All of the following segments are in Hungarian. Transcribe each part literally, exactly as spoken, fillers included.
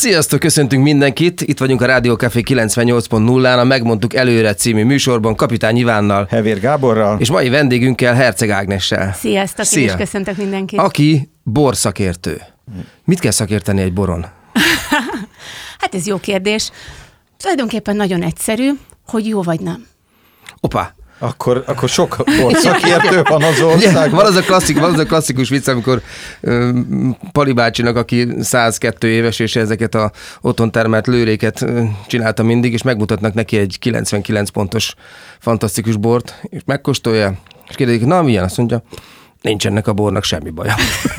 Sziasztok, köszöntünk mindenkit! Itt vagyunk a Rádió Café kilencvennyolc pont nullán, a Megmondtuk előre című műsorban Kapitány Ivánnal, Hevér Gáborral, és mai vendégünkkel Herceg Ágnessel. Sziasztok, Szia. Én is köszöntök mindenkit. Aki borszakértő. Mit kell szakérteni egy boron? Hát ez jó kérdés. Tulajdonképpen nagyon egyszerű, hogy jó vagy nem. Opa! Akkor, akkor sok borszakértő van az országban. Van az a, klasszik, van az a klasszikus vicc, amikor um, Pali bácsinak, aki százkettő éves, és ezeket a otthon termelt lőréket uh, csinálta mindig, és megmutatnak neki egy kilencvenkilenc pontos fantasztikus bort, és megkóstolja, és kérdezik, na milyen? Azt mondja, nincs ennek a bornak semmi baja.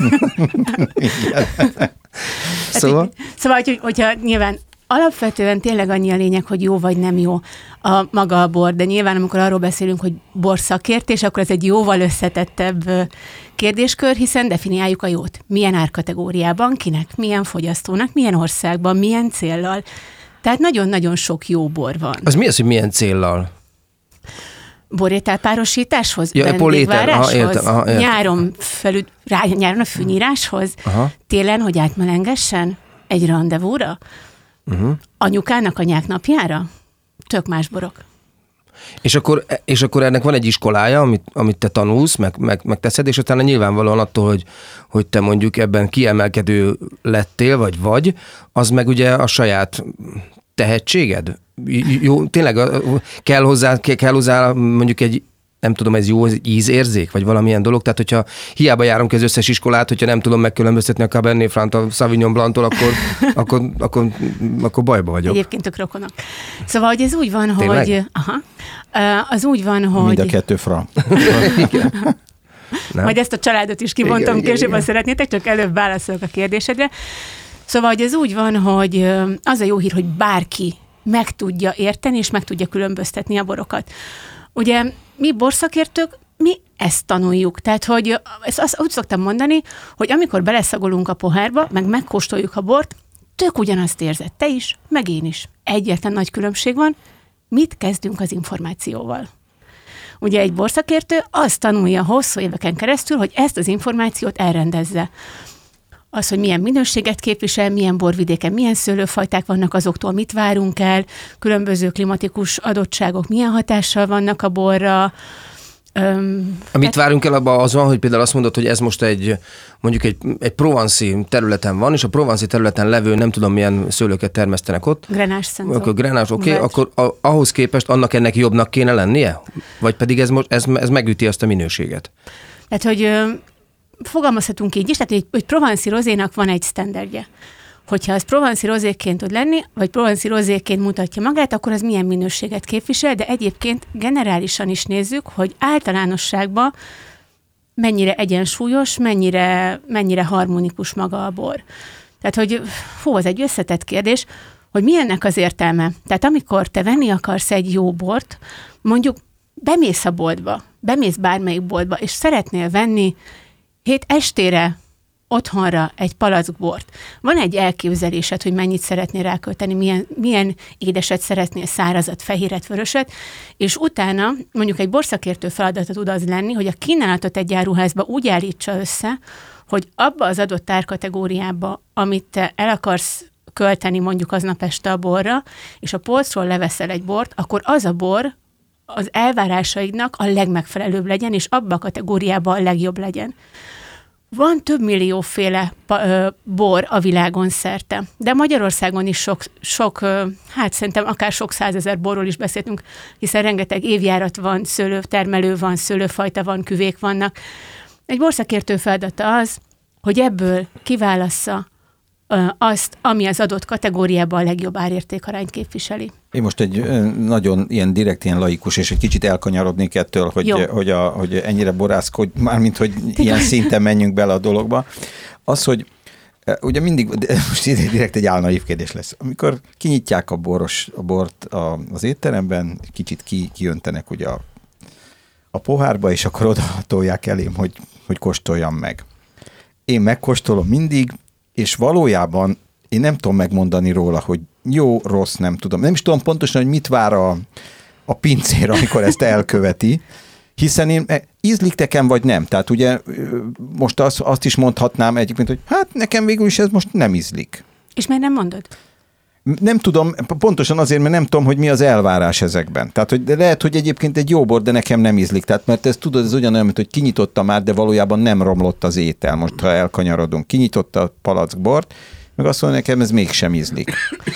Szóval? Szóval, hogy, hogyha nyilván alapvetően tényleg annyi a lényeg, hogy jó vagy nem jó a maga a bor, de nyilván amikor arról beszélünk, hogy borszakértés, akkor ez egy jóval összetettebb kérdéskör, hiszen definiáljuk a jót. Milyen árkategóriában, kinek, milyen fogyasztónak, milyen országban, milyen céllal. Tehát nagyon-nagyon sok jó bor van. Az mi az, hogy milyen céllal? Borételpárosításhoz, ja, vendégváráshoz, aha, aha, nyáron, felül, rá, nyáron a fűnyíráshoz, aha. Télen, hogy átmelengessen egy randevúra, uh-huh. Anyukának anyák napjára, tök más borok. És akkor, és akkor ennek van egy iskolája, amit, amit te tanulsz, meg, meg, meg teszed, és utána nyilvánvalóan attól, hogy, hogy te mondjuk ebben kiemelkedő lettél, vagy vagy, az meg ugye a saját tehetséged? Jó, tényleg kell hozzá, kell hozzá mondjuk egy, nem tudom, ez jó ízérzék, vagy valamilyen dolog, tehát hogyha hiába járunk az összes iskolát, hogyha nem tudom megkülönböztetni a Cabernet Franc a Sauvignon Blanc-tól, akkor, akkor, akkor, akkor bajba vagyok. Egyébként tök rokonok. Szóval, hogy ez úgy van, tényleg? hogy... Aha, az úgy van, hogy... Mind a kettő franc. Majd ezt a családot is kibontom, később, ha szeretnétek, csak előbb válaszolok a kérdésedre. Szóval, hogy ez úgy van, hogy az a jó hír, hogy bárki meg tudja érteni, és meg tudja különböztetni a borokat. Ugye mi borszakértők, mi ezt tanuljuk. Tehát, hogy ezt azt úgy szoktam mondani, hogy amikor beleszagolunk a pohárba, meg megkóstoljuk a bort, tök ugyanazt érzed te is, meg én is. Egyetlen nagy különbség van, mit kezdünk az információval. Ugye egy borszakértő azt tanulja hosszú éveken keresztül, hogy ezt az információt elrendezze. Az, hogy milyen minőséget képvisel, milyen borvidéken, milyen szőlőfajták vannak, azoktól mit várunk el, különböző klimatikus adottságok milyen hatással vannak a borra. Öm, Mit hát... várunk el abban az van, hogy például azt mondod, hogy ez most egy, mondjuk egy, egy provanci területen van, és a provanci területen levő, nem tudom milyen szőlőket termesztenek ott. Grenás szenzó. Akkor grenás, oké, okay, akkor a, ahhoz képest annak ennek jobbnak kéne lennie? Vagy pedig ez, most, ez, ez megüti azt a minőséget? Tehát, hogy... fogalmazhatunk így is, tehát egy, egy provanci rozénak van egy sztenderdje. Hogyha az provanci rozéként tud lenni, vagy provanci rozéként mutatja magát, akkor az milyen minőséget képvisel, de egyébként generálisan is nézzük, hogy általánosságban mennyire egyensúlyos, mennyire, mennyire harmonikus maga a bor. Tehát, hogy hú, az egy összetett kérdés, hogy mi ennek az értelme. Tehát amikor te venni akarsz egy jó bort, mondjuk bemész a boltba, bemész bármelyik boltba, és szeretnél venni hét estére otthonra egy palack bort. Van egy elképzelésed, hogy mennyit szeretnél rákölteni, milyen, milyen édeset szeretnél, szárazat, fehéret, vöröset, és utána mondjuk egy borszakértő feladata tud az lenni, hogy a kínálatot egy áruházba úgy állítsa össze, hogy abba az adott árkategóriába, amit te el akarsz költeni mondjuk aznap este a borra, és a polcról leveszel egy bort, akkor az a bor az elvárásaidnak a legmegfelelőbb legyen, és abba a kategóriában a legjobb legyen. Van több millióféle bor a világon szerte, de Magyarországon is sok, sok, hát szerintem akár sok százezer borról is beszéltünk, hiszen rengeteg évjárat van, szőlőtermelő van, szőlőfajta van, küvék vannak. Egy borszakértő feladata az, hogy ebből kiválassza azt, ami az adott kategóriában a legjobb árértékarányt képviseli. Én most egy nagyon ilyen direkt, ilyen laikus, és egy kicsit elkanyarodnék ettől, hogy, hogy, a, hogy ennyire borászkodj, mármint, hogy ilyen szinten menjünk bele a dologba. Az, hogy ugye mindig, most direkt egy álnaív kérdés lesz. Amikor kinyitják a, boros, a bort a, az étteremben, kicsit ki, kijöntenek ugye a, a pohárba, és akkor oda tolják elém, hogy, hogy kóstoljam meg. Én megkóstolom mindig, és valójában én nem tudom megmondani róla, hogy jó, rossz, nem tudom. Nem is tudom pontosan, hogy mit vár a, a pincér, amikor ezt elköveti, hiszen én ízlik nekem, vagy nem. Tehát ugye most azt, azt is mondhatnám egyébként, hogy hát nekem végül is ez most nem ízlik. És miért nem mondod? Nem tudom, pontosan azért, mert nem tudom, hogy mi az elvárás ezekben. Tehát, hogy lehet, hogy egyébként egy jó bor, de nekem nem ízlik. Tehát, mert ez tudod, ez ugyanolyan, mint hogy kinyitotta már, de valójában nem romlott az étel. Most, ha elkanyarodunk, kinyitotta a palackbort, meg azt mondja, nekem ez mégsem ízlik.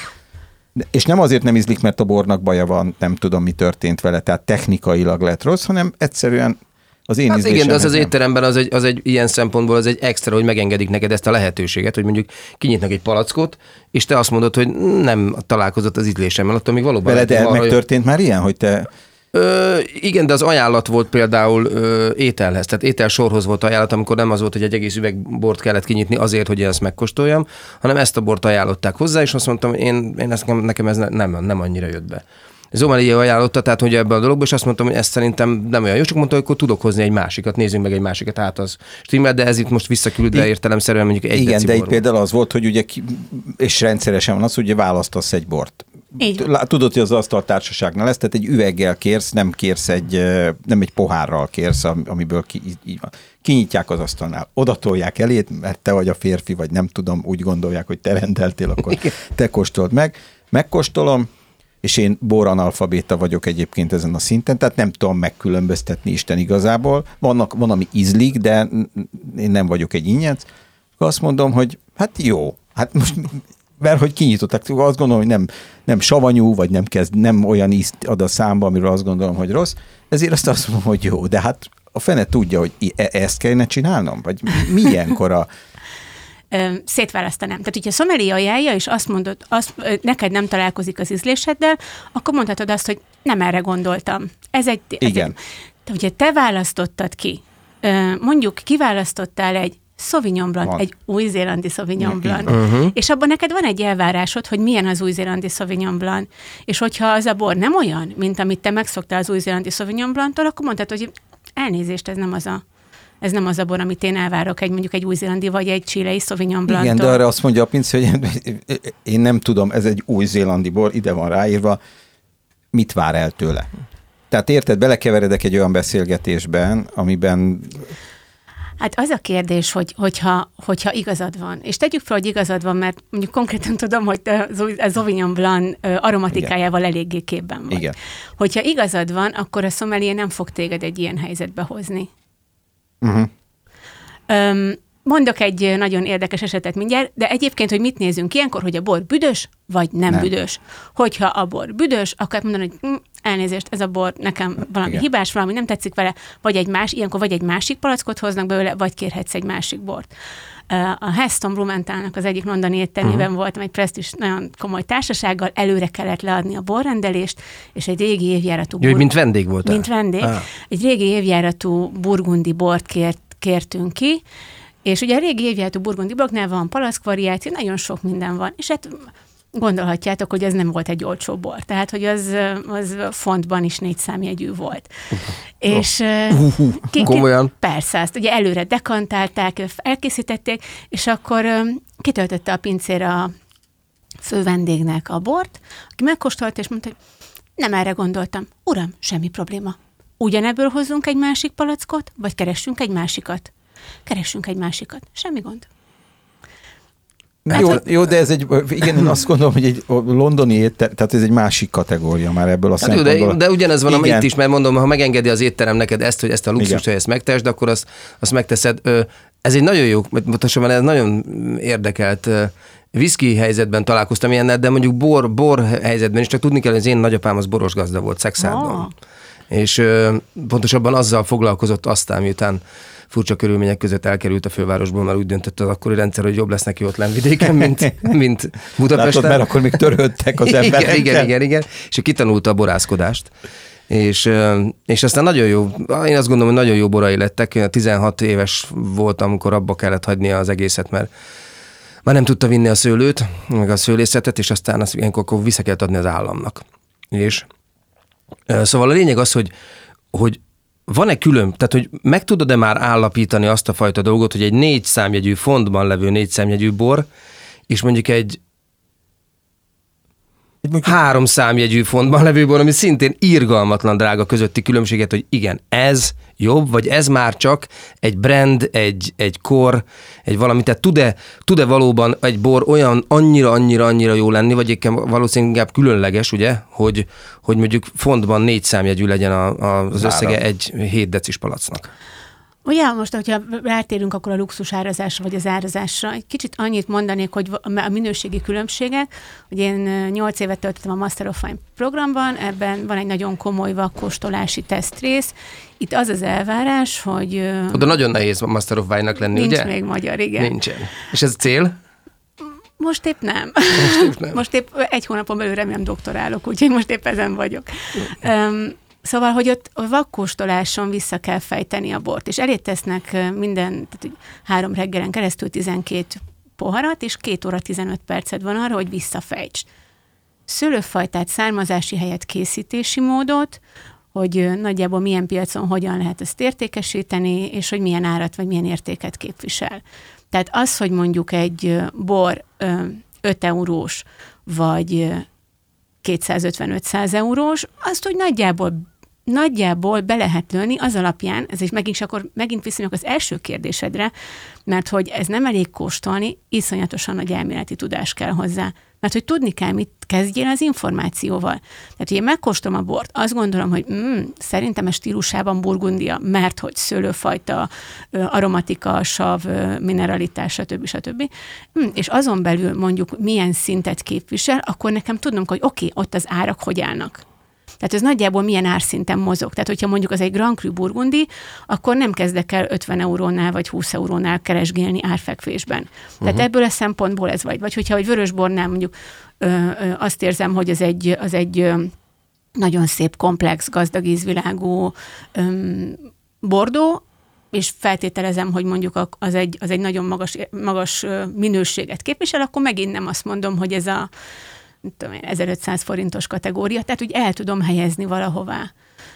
De, és nem azért nem ízlik, mert a bornak baja van, nem tudom, mi történt vele, tehát technikailag lett rossz, hanem egyszerűen az én hát ízlésem. Igen, de az az nem. étteremben az egy, az egy ilyen szempontból az egy extra, hogy megengedik neked ezt a lehetőséget, hogy mondjuk kinyitnak egy palackot, és te azt mondod, hogy nem találkozott az ízlésemmel, attól még valóban... Veled el megtörtént már ilyen, hogy te... Ö, igen, de az ajánlat volt például ö, ételhez, tehát ételsorhoz volt ajánlat, amikor nem az volt, hogy egy egész üveg bort kellett kinyitni azért, hogy én ezt megkóstoljam, hanem ezt a bort ajánlották hozzá, és azt mondtam, én, én ezt, nekem ez nem, nem annyira jött be. Zomalia ajánlotta, tehát hogy ebben a dologban, és azt mondtam, hogy ezt szerintem nem olyan jó, csak mondta, hogy akkor tudok hozni egy másikat, nézzünk meg egy másikat, hát az stimmel, de ez itt most visszaküldve értelemszerűen mondjuk egy igen, de itt például az volt, hogy ugye, és rendszeresen van az, hogy választasz egy bort. Így. Tudod, hogy az asztaltársaságnál lesz, tehát egy üveggel kérsz, nem kérsz egy, nem egy pohárral kérsz, amiből ki, így van. Kinyitják az asztalnál, odatolják elét, mert te vagy a férfi, vagy nem tudom, úgy gondolják, hogy te rendeltél, akkor te kóstold meg. Megkóstolom, és én boranalfabéta vagyok egyébként ezen a szinten, tehát nem tudom megkülönböztetni Isten igazából. Vannak, van, ami ízlik, de én nem vagyok egy ingyenc. Azt mondom, hogy hát jó, hát most, mert hogy kinyitották, azt gondolom, hogy nem, nem savanyú, vagy nem kezd, nem olyan ízt ad a számba, amiről azt gondolom, hogy rossz, ezért azt azt mondom, hogy jó, de hát a fene tudja, hogy e- ezt kellene csinálnom? Vagy milyenkor a... szétválasztanám. Tehát, hogyha a szomelié ajánlja, és azt mondod, azt, neked nem találkozik az ízléseddel, akkor mondhatod azt, hogy nem erre gondoltam. Ez egy... Ez igen. Egy, ugye te választottad ki. Mondjuk kiválasztottál egy Sauvignon Blanc, van. Egy új-zélandi Sauvignon Blanc, uh-huh. és abban neked van egy elvárásod, hogy milyen az új-zélandi Sauvignon Blanc. És hogyha az a bor nem olyan, mint amit te megszoktál az új-zélandi Sauvignon Blanc-tól, akkor mondhatod, hogy elnézést, ez nem az a Ez nem az a bor, amit én elvárok egy mondjuk egy új-zélandi vagy egy chilei Sauvignon Blanc-tól. Igen, de arra azt mondja a pincé, hogy én nem tudom, ez egy új-zélandi bor, ide van ráírva, mit vár el tőle? Tehát érted, belekeveredek egy olyan beszélgetésben, amiben... Hát az a kérdés, hogy, hogyha, hogyha igazad van, és tegyük fel, hogy igazad van, mert mondjuk konkrétan tudom, hogy a Sauvignon Blanc aromatikájával igen. eléggé képben vagy. Igen. Hogyha igazad van, akkor a sommelier nem fog téged egy ilyen helyzetbe hozni. Uh-huh. Um, mondok egy nagyon érdekes esetet mindjárt, de egyébként, hogy mit nézünk ilyenkor, hogy a bor büdös, vagy nem, nem. büdös. Hogyha a bor büdös, akkor mondani, hogy hm, elnézést, ez a bor nekem valami igen. hibás, valami nem tetszik vele, vagy egy más, ilyenkor vagy egy másik palackot hoznak belőle, vagy kérhetsz egy másik bort. A Heston Blumenthalnak az egyik londoni éttermében uh-huh. voltam, egy presztízs nagyon komoly társasággal, előre kellett leadni a borrendelést, és egy régi évjáratú... Jó, burg... mint vendég voltál? Mint vendég. Ah. Egy régi évjáratú burgundi bort kért, kértünk ki, és ugye a régi évjáratú burgundi boroknál van palackvariáció, nagyon sok minden van, és hát gondolhatjátok, hogy ez nem volt egy olcsó bor, tehát, hogy az, az fontban is négy számjegyű volt. Oh. És uh, ki, ki, persze, azt ugye előre dekantálták, elkészítették, és akkor kitöltötte a pincér a fő vendégnek a bort, aki megkóstolta, és mondta, hogy nem erre gondoltam. Uram, semmi probléma. Ugyanebből hozzunk egy másik palackot, vagy keressünk egy másikat? Keressünk egy másikat. Semmi gond. Hát, jó, jó, de ez egy, igen, én azt gondolom, hogy egy londoni étterem, tehát ez egy másik kategória már ebből a hát szempontból. Jó, de, de ugyanez van itt is, mert mondom, ha megengedi az étterem neked ezt, hogy ezt a luxust, hogy ezt megtesd, akkor azt, azt megteszed. Ez egy nagyon jó, pontosan ez nagyon érdekelt whisky helyzetben találkoztam ilyennel, de mondjuk bor, bor helyzetben is, csak tudni kell, hogy az én nagyapám az boros gazda volt, Szexárdon. Oh. És pontosabban azzal foglalkozott aztán, miután furcsa körülmények között elkerült a fővárosból, mert úgy döntött az akkori rendszer, hogy jobb lesz neki ott lenvidéken, mint, mint Budapesten. Látod, mert akkor még törődtek az emberek. Igen, igen, igen, igen. És ő kitanulta a borászkodást. És, és aztán nagyon jó, én azt gondolom, hogy nagyon jó borai lettek. tizenhat éves voltam, amikor abba kellett hagynia az egészet, mert már nem tudta vinni a szőlőt, meg a szőlészetet, és aztán azt ilyenkor akkor vissza kellett adni az államnak. És szóval a lényeg az, hogy, hogy van-e külön, tehát hogy meg tudod-e már állapítani azt a fajta dolgot, hogy egy négy számjegyű fontban levő négy számjegyű bor, és mondjuk egy három számjegyű fontban levő bor, ami szintén irgalmatlan drága közötti különbséget, hogy igen, ez jobb, vagy ez már csak egy brand, egy, egy kor, egy valami, tehát tud-e, tud-e valóban egy bor olyan annyira, annyira, annyira jó lenni, vagy éppen valószínűleg inkább különleges, ugye, hogy, hogy mondjuk fontban négy számjegyű legyen a, a, az összege egy hét decis palacnak. Ugye, most, hogyha rátérünk akkor a luxus árazásra, vagy az árazásra, egy kicsit annyit mondanék, hogy a minőségi különbségek, hogy én nyolc évet töltöttem a Master of Wine programban, ebben van egy nagyon komoly vakkóstolási tesztrész. Itt az az elvárás, hogy... Oda nagyon nehéz a Master of Wine-nak lenni, nincs ugye? Nincs még magyar, igen. Nincsen. És ez cél? Most épp nem. Most épp nem. Most épp egy hónapon belül remélem doktorálok, úgyhogy most épp ezen vagyok. Um, Szóval, hogy ott a vakkóstoláson vissza kell fejteni a bort, és elé tesznek minden, tehát három reggelen keresztül tizenkét poharat, és két óra tizenöt perced van arra, hogy visszafejts. Szőlőfajtát, származási helyet, készítési módot, hogy nagyjából milyen piacon hogyan lehet ezt értékesíteni, és hogy milyen árat vagy milyen értéket képvisel. Tehát az, hogy mondjuk egy bor öt eurós, vagy kétszázötven-ötszáz eurós, azt, hogy nagyjából, nagyjából be lehet lőni az alapján, ez is megint, akkor megint viszonylag az első kérdésedre, mert hogy ez nem elég kóstolni, iszonyatosan nagy elméleti tudás kell hozzá. Mert hogy tudni kell, mit kezdjél az információval. Tehát, hogy én megkóstolom a bort, azt gondolom, hogy mm, szerintem a stílusában burgundia, mert hogy szőlőfajta, aromatika, sav, mineralitás, stb. stb. Mm, és azon belül mondjuk milyen szintet képvisel, akkor nekem tudnom, hogy oké, okay, ott az árak hogy állnak. Tehát ez nagyjából milyen árszinten mozog. Tehát, hogyha mondjuk az egy Grand Cru burgundi, akkor nem kezdek el ötven eurónál vagy húsz eurónál keresgélni árfekvésben. Tehát uh-huh. ebből a szempontból ez vagy. Vagy hogyha egy vörösbornál mondjuk ö, ö, azt érzem, hogy az egy, az egy ö, nagyon szép, komplex, gazdag ízvilágú ö, bordó, és feltételezem, hogy mondjuk az egy, az egy nagyon magas, magas minőséget képvisel, akkor megint nem azt mondom, hogy ez a tudom én, ezerötszáz forintos kategória, tehát úgy el tudom helyezni valahová.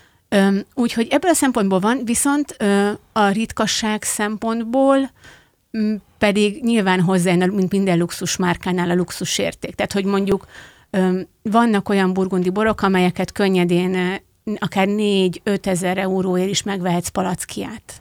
Úgyhogy ebből a szempontból van, viszont ö, a ritkasság szempontból m, pedig nyilván hozzá, mint minden luxus márkánál a luxus érték. Tehát, hogy mondjuk ö, vannak olyan burgundi borok, amelyeket könnyedén ö, akár négy-öt ezer euróért is megvehetsz palackját.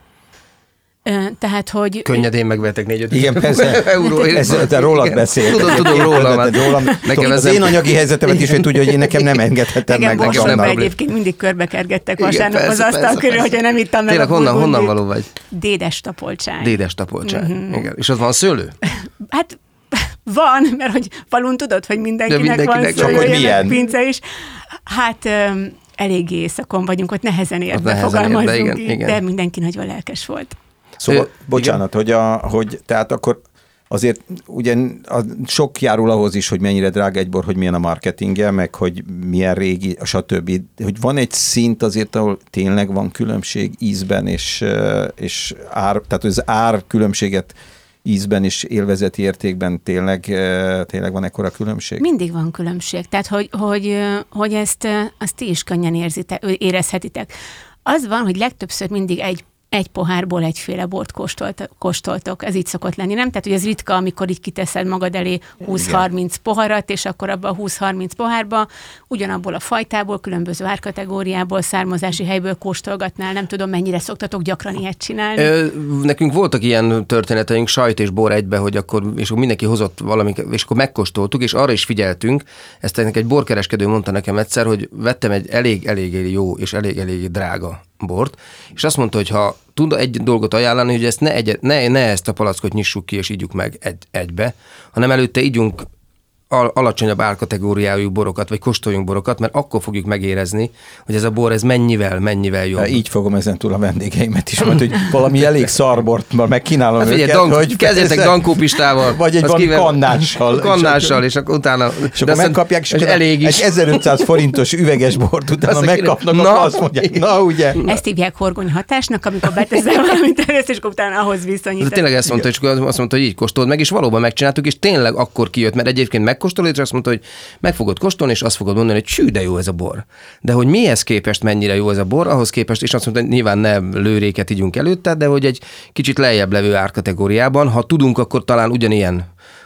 Tehát, hogy... Könnyedén megvettek négy-öt igen, persze. euróért. Ez, te rólad beszélt. Tudom, tudom rólam. rólam. Nekem az én anyagi helyzetemet is, hogy tudja, hogy én nekem nem engedhetem meg. Nekem Bostonban egyébként mindig körbekergettek vasárnap az asztal körül, hogyha nem ittam meg. Tényleg honnan, honnan való vagy? Dédes Tapolcsány. Dédes Tapolcsány. Mm-hmm. Igen. És az van szőlő? Hát van, mert hogy falun tudod, hogy mindenkinek, mindenkinek van szőlője, pince is. Hát... Um, eléggé éjszakon vagyunk, ott nehezen ért be, fogalmazzunk így, de mindenki nagyon lelkes volt. Szóval, bocsánat, hogy, a, hogy tehát akkor azért ugye a, sok járul ahhoz is, hogy mennyire drága egy bor, hogy milyen a marketingje, meg hogy milyen régi, stb. Hogy van egy szint azért, ahol tényleg van különbség ízben, és, és ár, tehát az ár különbséget ízben és élvezeti értékben tényleg, tényleg van ekkora különbség? Mindig van különbség. Tehát, hogy, hogy, hogy ezt, ezt ti is könnyen érzitek, érezhetitek. Az van, hogy legtöbbször mindig egy egy pohárból egyféle bort kóstolt, kóstoltok. Ez így szokott lenni, nem? Tehát, hogy ez ritka, amikor így kiteszed magad elé húsz-harminc poharat, és akkor abban a húsz-harminc pohárba ugyanabból a fajtából, különböző árkategóriából, származási helyből kóstolgatnál. Nem tudom, mennyire szoktatok gyakran ilyet csinálni. Ö, nekünk voltak ilyen történeteink, sajt és bor egybe, hogy akkor, és akkor mindenki hozott valamit, és akkor megkóstoltuk, és arra is figyeltünk. Ezt egy borkereskedő mondta nekem egyszer, hogy vettem egy elég-elég jó és elég-elég drága bort, és azt mondta, hogy ha tud egy dolgot ajánlani, hogy ezt ne, egy, ne, ne ezt a palackot nyissuk ki, és ígyjuk meg egy, egybe, hanem előtte ígyunk al- alacsonyabb árkategóriájú borokat, vagy kóstoljunk borokat, mert akkor fogjuk megérezni, hogy ez a bor, ez mennyivel, mennyivel jobb. Ja, így fogom ezentúl a vendégeimet is, mert hogy valami elég szarbort, megkínálom hát, őket, dank, hogy... Kezdjetek dankópistával. Vagy egy van kannással. Kannással, és akkor utána... És akkor megkapják, és elég is. Egy ezerötszáz forintos üveges bort utána azt megkapnak, na, azt mondják, na ugye. Ezt hívják horgony hatásnak, amikor beteszel valamit először, és utána ahhoz viszonyítod. De tényleg ezt mondta, és azt mondta, hogy így kóstold meg, és valóban megcsináltuk, és tényleg akkor kijött, mert egyébként megkóstolod, és azt mondta, hogy meg fogod kóstolni, és azt fogod mondani, hogy csű, de jó ez a bor. De hogy mihez képest mennyire jó ez a bor, ahhoz képest, és azt mondta, hogy nyilván nem lőréket ígyunk előtte, de hogy egy kicsit lejjebb levő árkategóriában, ha tudunk, akkor talán ugyanilyen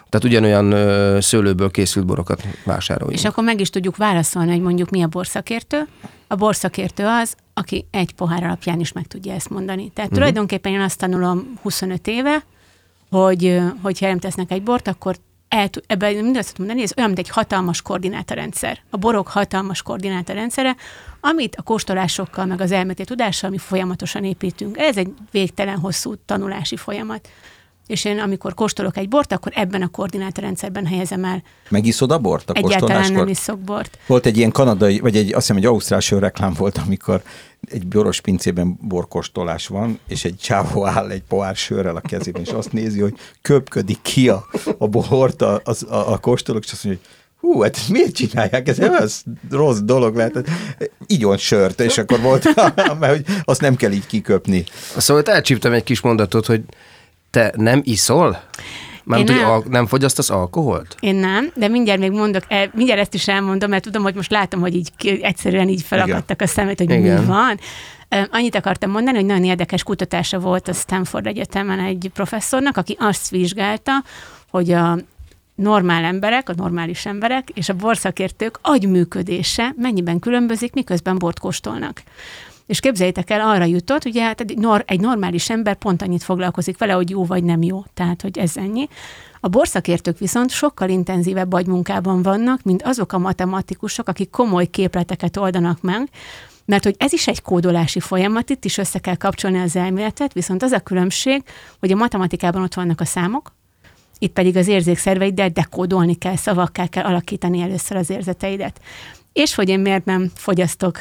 Tehát ugyanolyan ö, szőlőből készült borokat vásároljunk. És akkor meg is tudjuk válaszolni, hogy mondjuk mi a borszakértő. A borszakértő az, aki egy pohár alapján is meg tudja ezt mondani. Tehát uh-huh. tulajdonképpen én azt tanulom huszonöt éve, hogy hogyha nem tesznek egy bort, akkor el, ebben mindig azt mondani, ez olyan, mint egy hatalmas koordinátorrendszer. A borok hatalmas koordinátorrendszere, amit a kóstolásokkal, meg az elméleti tudással mi folyamatosan építünk. Ez egy végtelen hosszú tanulási folyamat. És én, amikor kóstolok egy bort, akkor ebben a koordinátorrendszerben helyezem el. Megiszod a bort a kóstoláskor? Egyáltalán nem iszok bort. Volt egy ilyen kanadai, vagy egy, azt hiszem, egy ausztrál sörreklám volt, amikor egy boros pincében borkóstolás van, és egy csávó áll egy pohár sörrel a kezében, és azt nézi, hogy köpködik ki a, a bort a, a, a, a kóstolók, és azt mondja, hogy hú, hát miért csinálják? Ez, ez rossz dolog lehet. Igyon sört, és akkor volt, mert hogy azt nem kell így kiköpni. Szóval elcsíptem egy kis mondatot, hogy te nem iszol? Mármint, hogy al- nem fogyasztasz alkoholt? Én nem, de mindjárt még mondok, el, mindjárt ezt is elmondom, mert tudom, hogy most látom, hogy így egyszerűen így felakadtak a szemét, hogy Igen. mi van. Annyit akartam mondani, hogy nagyon érdekes kutatása volt a Stanford Egyetemen egy professzornak, aki azt vizsgálta, hogy a normál emberek, a normális emberek és a borszakértők agyműködése mennyiben különbözik, miközben bort kóstolnak. És képzeljétek el, arra jutott, ugye hát egy, nor, egy normális ember pont annyit foglalkozik vele, hogy jó vagy nem jó. Tehát, hogy ez ennyi. A borszakértők viszont sokkal intenzívebb agymunkában vannak, mint azok a matematikusok, akik komoly képleteket oldanak meg, mert hogy ez is egy kódolási folyamat, itt is össze kell kapcsolni az elméletet, viszont az a különbség, hogy a matematikában ott vannak a számok, itt pedig az érzékszerveiddel dekódolni kell, szavakká kell alakítani először az érzeteidet. És hogy én miért nem fogyasztok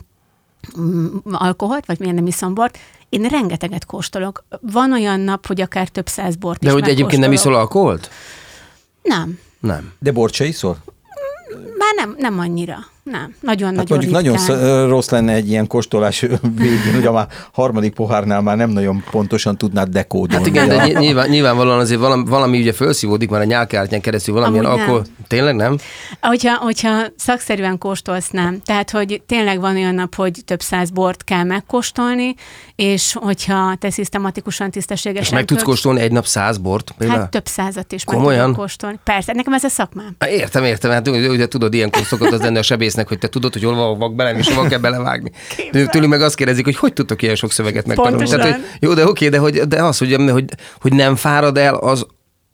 alkoholt, vagy miért nem iszom bort, én rengeteget kóstolok. Van olyan nap, hogy akár több száz bort De is hogy egyébként nem iszol alkoholt? Nem. Nem. De bort se iszol? Már nem, nem annyira. Nem. Nagyon-nagyon hát mondjuk ritkán. Nagyon rossz lenne egy ilyen kóstolás végén, hogy a már harmadik pohárnál már nem nagyon pontosan tudnád dekódolni. Hát igen, de nyilván, nyilvánvalóan azért valami, valami ugye felszívódik már a nyálkártyán keresztül, valamilyen alkohol. Tényleg nem? Hogyha, hogyha szakszerűen kóstolsz, nem. Tehát, hogy tényleg van olyan nap, hogy több száz bort kell megkóstolni, és hogyha te szisztematikusan, tisztességesen... És meg tudsz kóstolni egy nap száz bort? Például? Hát több százat is Komolyan? meg tudok kóstolni. Persze, nekem ez a szakmám. Értem, értem. Hát ugye tudod, ilyenkor szokott az lenni a sebésznek, hogy te tudod, hogy hol van vak bele, és hova kell belevágni. Tőlük meg azt kérdezik, hogy hogy tudtok ilyen sok szöveget megtanulni. Tehát, hogy, jó, de oké, de, hogy, de az, hogy, hogy, hogy nem fárad el, az,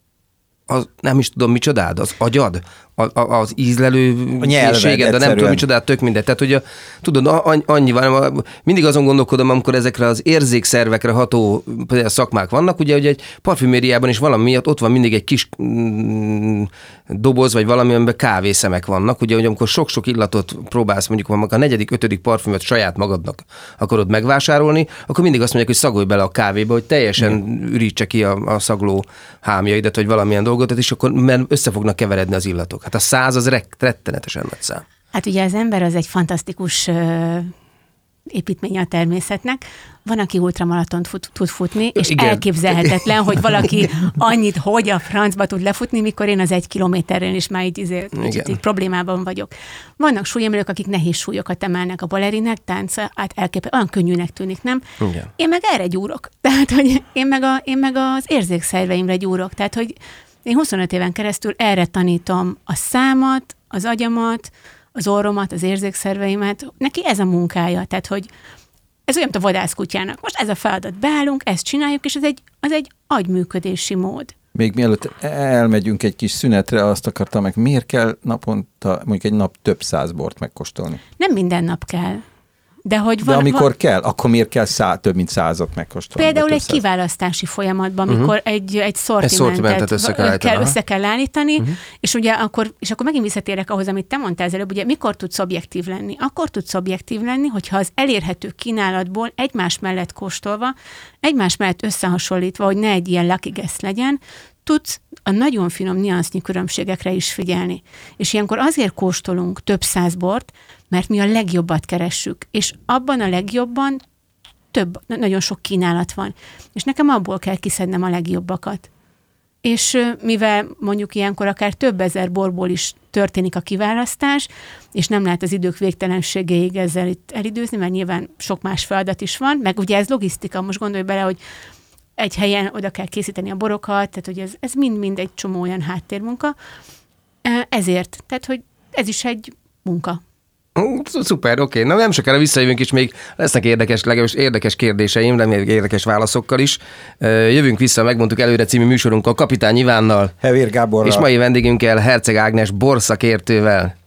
az nem is tudom micsodád, az agyad, az ízlelő készséged, de nem tudom micsodát, tök mindegy. Tehát, hogy a, tudod, annyi van, mindig azon gondolkodom, amikor ezekre az érzékszervekre ható szakmák vannak, ugye, hogy egy parfümériában is valami miatt ott van mindig egy kis mm, doboz, vagy valami, amiben kávészemek vannak, ugye, hogy amikor sok-sok illatot próbálsz, mondjuk a negyedik, ötödik parfümöt saját magadnak akarod megvásárolni, akkor mindig azt mondják, hogy szagolj bele a kávéba, hogy teljesen mm. ürítse ki a, a szagló hámjaidat, vagy valamilyen dolgot, és akkor mert össze fognak keveredni az illatok. Hát a száz az rettenetesen nagy szám. Hát ugye az ember az egy fantasztikus uh, építménye a természetnek. Van, aki ultramaratont fut, tud futni, és Igen. elképzelhetetlen, hogy valaki annyit, hogy a francba tud lefutni, mikor én az egy kilométerrel is már így, így, így problémában vagyok. Vannak súlyemelők, akik nehéz súlyokat emelnek a balerinek, tánca, hát elképesztő, olyan könnyűnek tűnik, nem? Igen. Én meg erre gyúrok. Tehát, hogy én meg, a, én meg az érzékszerveimre gyúrok. Tehát, hogy én huszonöt éven keresztül erre tanítom a számat, az agyamat, az orromat, az érzékszerveimet. Neki ez a munkája, tehát hogy ez olyan, mint a vadászkutyának. Most ez a feladat, beállunk, ezt csináljuk, és ez egy, az egy agyműködési mód. Még mielőtt elmegyünk egy kis szünetre, azt akartam meg, miért kell naponta, mondjuk egy nap több száz bort megkóstolni? Nem minden nap kell. De, hogy van, De amikor van, kell, akkor miért kell szá, több mint százat megkóstolni? Például egy száz. Kiválasztási folyamatban, uh-huh. amikor egy, egy szortimentet, egy szortimentet össze kell, kell, össze kell állítani, uh-huh. és ugye akkor, és akkor megint visszatérek ahhoz, amit te mondtál előbb, ugye mikor tudsz objektív lenni? Akkor tudsz objektív lenni, hogyha az elérhető kínálatból egymás mellett kóstolva, egymás mellett összehasonlítva, hogy ne egy ilyen lucky guess legyen, tudsz a nagyon finom nüansznyi különbségekre is figyelni. És ilyenkor azért kóstolunk több száz bort, mert mi a legjobbat keressük, és abban a legjobban több, nagyon sok kínálat van. És nekem abból kell kiszednem a legjobbakat. És mivel mondjuk ilyenkor akár több ezer borból is történik a kiválasztás, és nem lehet az idők végtelenségéig ezzel itt elidőzni, mert nyilván sok más feladat is van, meg ugye ez logisztika, most gondolj bele, hogy egy helyen oda kell készíteni a borokat, tehát hogy ez, ez mind-mind egy csomó olyan háttérmunka. Ezért, tehát hogy ez is egy munka. Szuper, oké. Na nem sokára visszajövünk, és még lesznek érdekes, legalábbis érdekes kérdéseim, remélem érdekes válaszokkal is. Jövünk vissza, megmondtuk előre című műsorunkkal Kapitány Ivánnal. Hevér Gáborral. És mai vendégünkkel Herceg Ágnes borszakértővel.